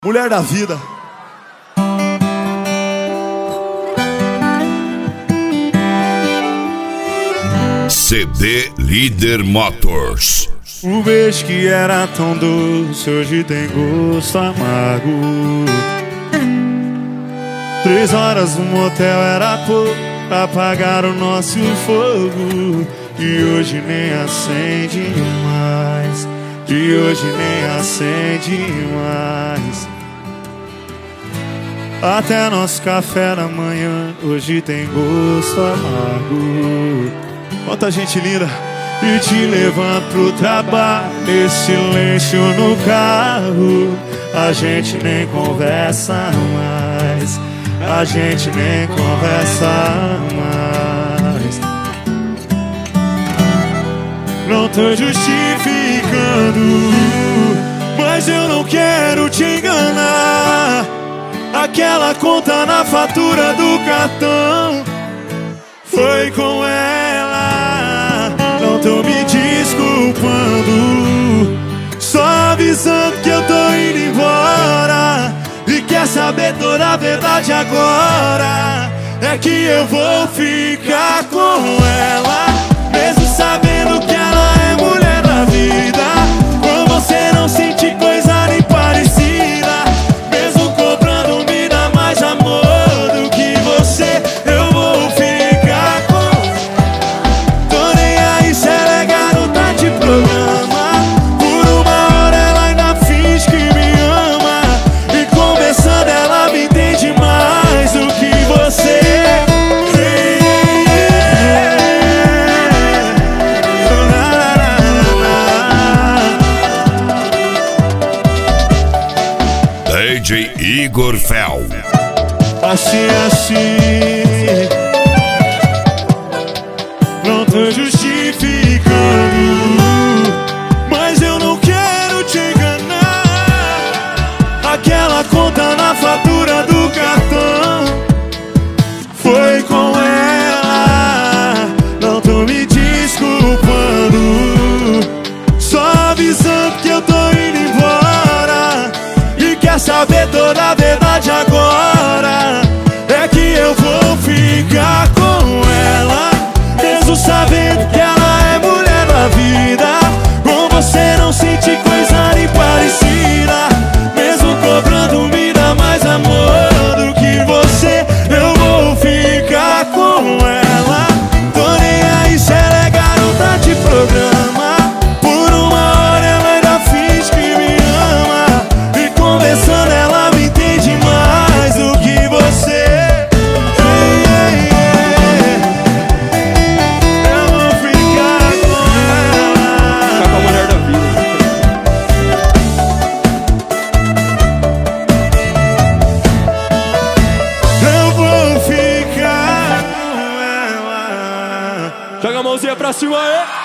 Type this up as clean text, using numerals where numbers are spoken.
Mulher da vida. CD Líder Motors. Um beijo que era tão doce hoje tem gosto amargo. 3 horas no motel era pouco pra apagar o nosso fogo. E hoje nem acende mais. E hoje nem acende mais. Até nosso café da manhã hoje tem gosto amargo. Quanta gente linda. E te levanto pro trabalho, nesse silêncio no carro. A gente nem conversa mais. A gente nem conversa mais. Não tô justificando, mas eu não quero te enganar. Aquela conta na fatura do cartão foi com ela. Não tô me desculpando, só avisando que eu tô indo embora. E quer saber toda a verdade agora? É que eu vou ficar com ela, mesmo sabendo que ela é mulher da vida. Com você não senti coisa nem parecida. Mesmo cobrando me dá mais amor do que você, eu vou ficar com. Tô nem aí se ela é garota de programa. Por uma hora ela ainda finge que me ama. E conversando ela me entende mais do que você. DJ Igor Fel. Assim, não tô justificando, mas eu não quero te enganar. Aquela conta na fatura do cartão foi com ela. Não tô me desculpando, só avisando que eu tô indo embora. E quer saber toda a verdade agora? É que eu vou ficar com ela, mesmo sabendo que ela é mulher da vida. Com você não senti coisa nem parecida. Mesmo cobrando me dá mais amor do que você, eu vou ficar com ela. Tô nem aí se ela é garota de programa. Por uma hora ela ainda finge que me ama. E conversando ela me entende mais do que você. Eu vou ficar com ela. Ficar com a mulher da vida. Eu vou ficar com ela. Joga a mãozinha pra cima aí.